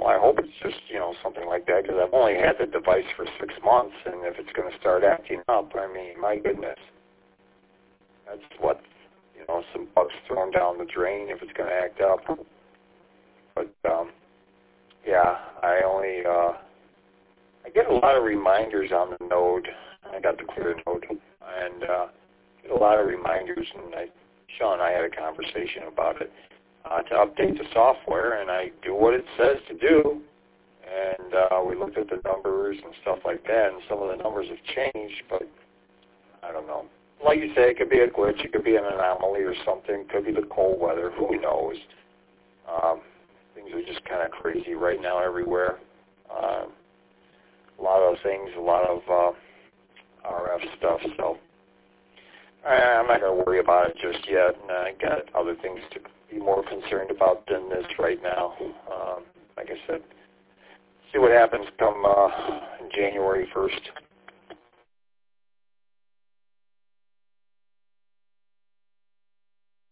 Well, I hope it's just, something like that, because I've only had the device for 6 months, and if it's going to start acting up, I mean, my goodness. That's what, some bucks thrown down the drain if it's going to act up. But, yeah, I get a lot of reminders on the Node. I got the Clear Node, and get a lot of reminders, and Sean and I had a conversation about it, to update the software, and I do what it says to do, and we looked at the numbers and stuff like that, and some of the numbers have changed, but I don't know. Like you say, it could be a glitch, it could be an anomaly or something, it could be the cold weather, who knows. Things are just kind of crazy right now everywhere. A lot of things, a lot of RF stuff, so I'm not going to worry about it just yet, and I got other things to be more concerned about than this right now. Like I said, see what happens come January 1st.